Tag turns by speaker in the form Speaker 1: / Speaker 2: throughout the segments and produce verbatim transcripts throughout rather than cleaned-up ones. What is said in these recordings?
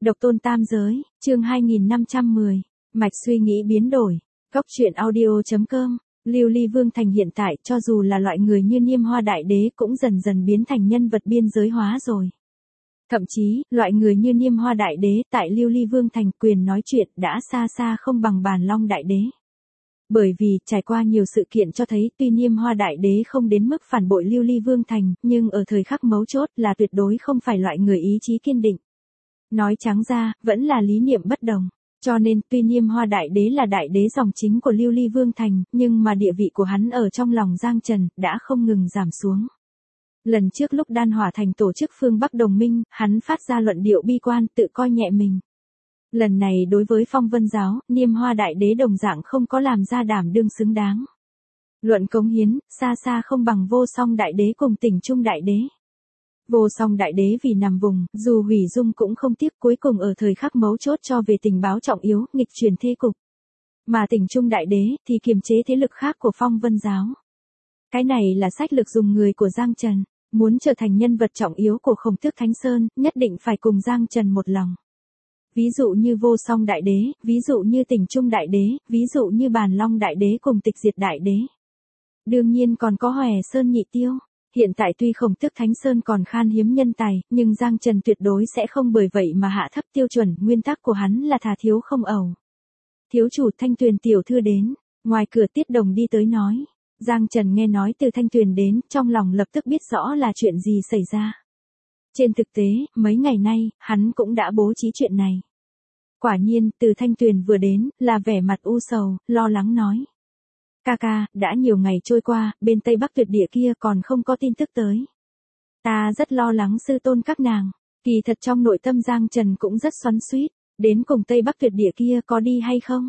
Speaker 1: Độc tôn tam giới, chương hai nghìn năm trăm mười. Mạch suy nghĩ biến đổi. Góc truyện audio.com. Lưu Ly Vương Thành hiện tại cho dù là loại người như Niêm Hoa Đại Đế cũng dần dần biến thành nhân vật biên giới hóa rồi. Thậm chí, loại người như Niêm Hoa Đại Đế tại Lưu Ly Vương Thành quyền nói chuyện đã xa xa không bằng Bàn Long Đại Đế. Bởi vì, trải qua nhiều sự kiện cho thấy tuy Niêm Hoa Đại Đế không đến mức phản bội Lưu Ly Vương Thành, nhưng ở thời khắc mấu chốt là tuyệt đối không phải loại người ý chí kiên định. Nói trắng ra, vẫn là lý niệm bất đồng. Cho nên, tuy Niêm Hoa Đại Đế là đại đế dòng chính của Lưu Ly Vương Thành, nhưng mà địa vị của hắn ở trong lòng Giang Trần, đã không ngừng giảm xuống. Lần trước lúc Đan Hỏa Thành tổ chức phương Bắc đồng minh, hắn phát ra luận điệu bi quan, tự coi nhẹ mình. Lần này đối với Phong Vân Giáo, Niêm Hoa Đại Đế đồng dạng không có làm ra đảm đương xứng đáng. Luận cống hiến, xa xa không bằng Vô Song Đại Đế cùng Tỉnh Trung Đại Đế. Vô Song Đại Đế vì nằm vùng, dù hủy dung cũng không tiếc, cuối cùng ở thời khắc mấu chốt cho về tình báo trọng yếu, nghịch chuyển thế cục. Mà Tỉnh Trung Đại Đế thì kiềm chế thế lực khác của Phong Vân Giáo. Cái này là sách lược dùng người của Giang Trần, muốn trở thành nhân vật trọng yếu của Khổng Tước Thánh Sơn, nhất định phải cùng Giang Trần một lòng. Ví dụ như Vô Song Đại Đế, ví dụ như Tỉnh Trung Đại Đế, ví dụ như Bàn Long Đại Đế cùng Tịch Diệt Đại Đế. Đương nhiên còn có Hòe Sơn Nhị Tiêu. Hiện tại tuy Khổng Tước Thánh Sơn còn khan hiếm nhân tài, nhưng Giang Trần tuyệt đối sẽ không bởi vậy mà hạ thấp tiêu chuẩn, nguyên tắc của hắn là thà thiếu không ẩu. Thiếu chủ Thanh Tuyền tiểu thư đến, ngoài cửa Tiết Đồng đi tới nói. Giang Trần nghe nói từ Thanh Tuyền đến, trong lòng lập tức biết rõ là chuyện gì xảy ra. Trên thực tế, mấy ngày nay, hắn cũng đã bố trí chuyện này. Quả nhiên, từ Thanh Tuyền vừa đến, là vẻ mặt u sầu, lo lắng nói. Ca ca, đã nhiều ngày trôi qua, bên Tây Bắc Tuyệt Địa kia còn không có tin tức tới. Ta rất lo lắng sư tôn các nàng. Kỳ thật trong nội tâm Giang Trần cũng rất xoắn xuýt, đến cùng Tây Bắc Tuyệt Địa kia có đi hay không?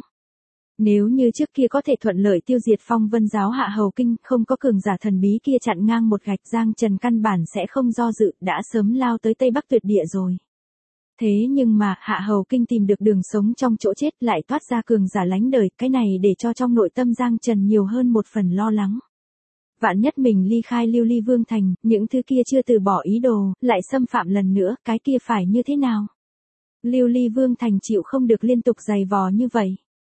Speaker 1: Nếu như trước kia có thể thuận lợi tiêu diệt Phong Vân Giáo Hạ Hầu Kinh, không có cường giả thần bí kia chặn ngang một gạch, Giang Trần căn bản sẽ không do dự, đã sớm lao tới Tây Bắc Tuyệt Địa rồi. Thế nhưng mà, Hạ Hầu Kinh tìm được đường sống trong chỗ chết, lại toát ra cường giả lánh đời, cái này để cho trong nội tâm Giang Trần nhiều hơn một phần lo lắng. Vạn nhất mình ly khai Lưu Ly Vương Thành, những thứ kia chưa từ bỏ ý đồ, lại xâm phạm lần nữa, cái kia phải như thế nào? Lưu Ly Vương Thành chịu không được liên tục giày vò như vậy.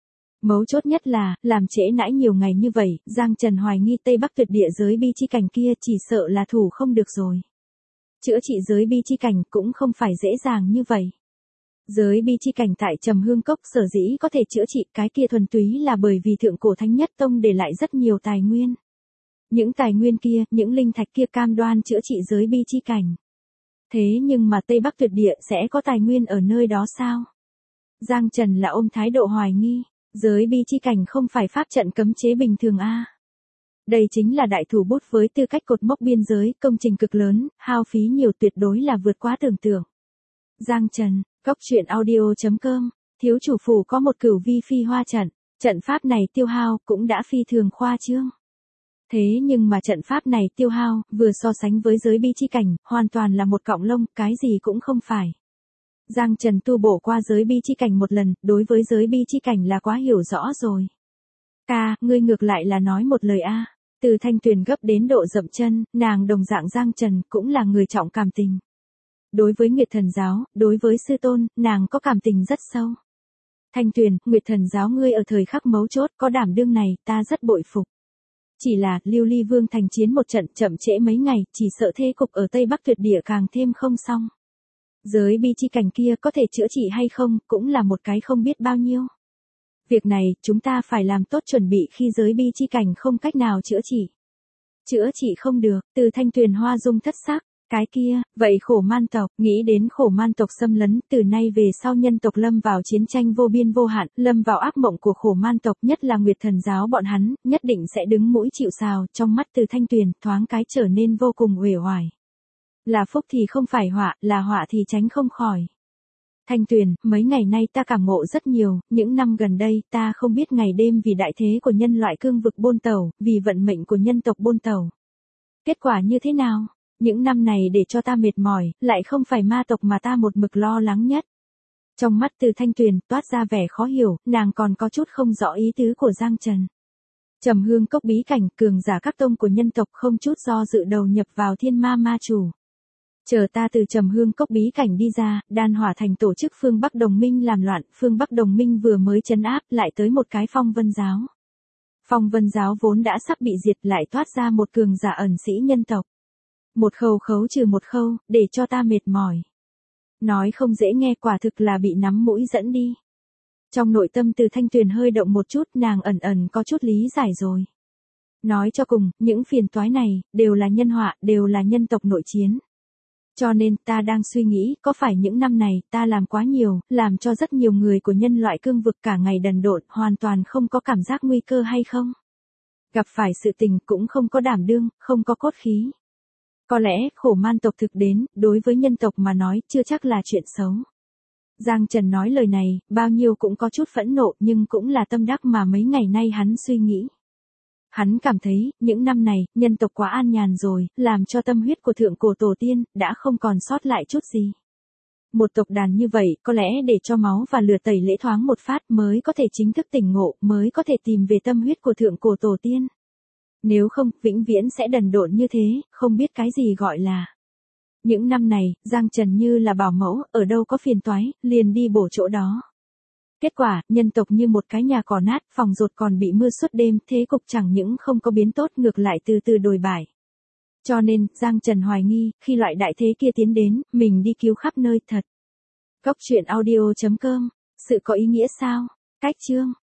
Speaker 1: Mấu chốt nhất là, làm trễ nãi nhiều ngày như vậy, Giang Trần hoài nghi Tây Bắc Tuyệt Địa giới bi chi cảnh kia chỉ sợ là thủ không được rồi. Chữa trị giới bi chi cảnh cũng không phải dễ dàng như vậy. Giới bi chi cảnh tại Trầm Hương Cốc sở dĩ có thể chữa trị, cái kia thuần túy là bởi vì thượng cổ Thánh Nhất Tông để lại rất nhiều tài nguyên. Những tài nguyên kia, những linh thạch kia cam đoan chữa trị giới bi chi cảnh. Thế nhưng mà Tây Bắc Tuyệt Địa sẽ có tài nguyên ở nơi đó sao? Giang Trần là ôm thái độ hoài nghi. Giới bi chi cảnh không phải pháp trận cấm chế bình thường a. Đây chính là đại thủ bút với tư cách cột mốc biên giới, công trình cực lớn, hao phí nhiều, tuyệt đối là vượt quá tưởng tượng. Giang Trần, góc truyện audio.com, thiếu chủ phủ có một cửu vi phi hoa trận, trận pháp này tiêu hao cũng đã phi thường khoa trương. Thế nhưng mà trận pháp này tiêu hao, vừa so sánh với giới bi chi cảnh, hoàn toàn là một cọng lông, cái gì cũng không phải. Giang Trần tu bổ qua giới bi chi cảnh một lần, đối với giới bi chi cảnh là quá hiểu rõ rồi. Ca, ngươi ngược lại là nói một lời a. Từ Thanh Tuyền gấp đến độ dậm chân, nàng đồng dạng Giang Trần cũng là người trọng cảm tình. Đối với Nguyệt Thần Giáo, đối với sư tôn, nàng có cảm tình rất sâu. Thanh Tuyền, Nguyệt Thần Giáo ngươi ở thời khắc mấu chốt có đảm đương này, ta rất bội phục. Chỉ là, Lưu Ly Vương Thành chiến một trận chậm trễ mấy ngày, chỉ sợ thế cục ở Tây Bắc Tuyệt Địa càng thêm không xong. Giới bi chi cảnh kia có thể chữa trị hay không, cũng là một cái không biết bao nhiêu. Việc này, chúng ta phải làm tốt chuẩn bị khi giới bi chi cảnh không cách nào chữa trị. Chữa trị không được, từ Thanh Tuyền hoa dung thất sắc, cái kia, vậy khổ man tộc, nghĩ đến khổ man tộc xâm lấn, từ nay về sau nhân tộc lâm vào chiến tranh vô biên vô hạn, lâm vào ác mộng của khổ man tộc, nhất là Nguyệt Thần Giáo bọn hắn, nhất định sẽ đứng mũi chịu sào, trong mắt từ Thanh Tuyền, thoáng cái trở nên vô cùng uể oải. Là phúc thì không phải họa, là họa thì tránh không khỏi. Thanh Tuyền, mấy ngày nay ta cảm ngộ rất nhiều, những năm gần đây ta không biết ngày đêm vì đại thế của nhân loại cương vực bôn tàu, vì vận mệnh của nhân tộc bôn tàu. Kết quả như thế nào? Những năm này để cho ta mệt mỏi, lại không phải ma tộc mà ta một mực lo lắng nhất. Trong mắt từ Thanh Tuyền toát ra vẻ khó hiểu, nàng còn có chút không rõ ý tứ của Giang Trần. Trầm Hương Cốc bí cảnh, cường giả các tông của nhân tộc không chút do dự đầu nhập vào Thiên Ma Ma Chủ. Chờ ta từ Trầm Hương Cốc bí cảnh đi ra, Đan Hỏa Thành tổ chức phương Bắc Đồng Minh làm loạn, phương Bắc Đồng Minh vừa mới trấn áp lại tới một cái Phong Vân giáo. Phong Vân giáo vốn đã sắp bị diệt lại thoát ra một cường giả ẩn sĩ nhân tộc. Một khâu khấu trừ một khâu, để cho ta mệt mỏi. Nói không dễ nghe, quả thực là bị nắm mũi dẫn đi. Trong nội tâm Từ Thanh Tuyền hơi động một chút, nàng ẩn ẩn có chút lý giải rồi. Nói cho cùng, những phiền toái này, đều là nhân họa, đều là nhân tộc nội chiến. Cho nên, ta đang suy nghĩ, có phải những năm này, ta làm quá nhiều, làm cho rất nhiều người của nhân loại cương vực cả ngày đần độn, hoàn toàn không có cảm giác nguy cơ hay không? Gặp phải sự tình cũng không có đảm đương, không có cốt khí. Có lẽ, khổ man tộc thực đến, đối với nhân tộc mà nói, chưa chắc là chuyện xấu. Giang Trần nói lời này, bao nhiêu cũng có chút phẫn nộ, nhưng cũng là tâm đắc mà mấy ngày nay hắn suy nghĩ. Hắn cảm thấy, những năm này, nhân tộc quá an nhàn rồi, làm cho tâm huyết của thượng cổ tổ tiên, đã không còn sót lại chút gì. Một tộc đàn như vậy, có lẽ để cho máu và lửa tẩy lễ thoáng một phát mới có thể chính thức tỉnh ngộ, mới có thể tìm về tâm huyết của thượng cổ tổ tiên. Nếu không, vĩnh viễn sẽ đần độn như thế, không biết cái gì gọi là. Những năm này, Giang Trần như là bảo mẫu, ở đâu có phiền toái, liền đi bổ chỗ đó. Kết quả, nhân tộc như một cái nhà cỏ nát, phòng rột còn bị mưa suốt đêm, thế cục chẳng những không có biến tốt ngược lại từ từ đồi bại. Cho nên, Giang Trần hoài nghi, khi loại đại thế kia tiến đến, mình đi cứu khắp nơi thật. Góc truyện audio chấm com, sự có ý nghĩa sao? Cách chương.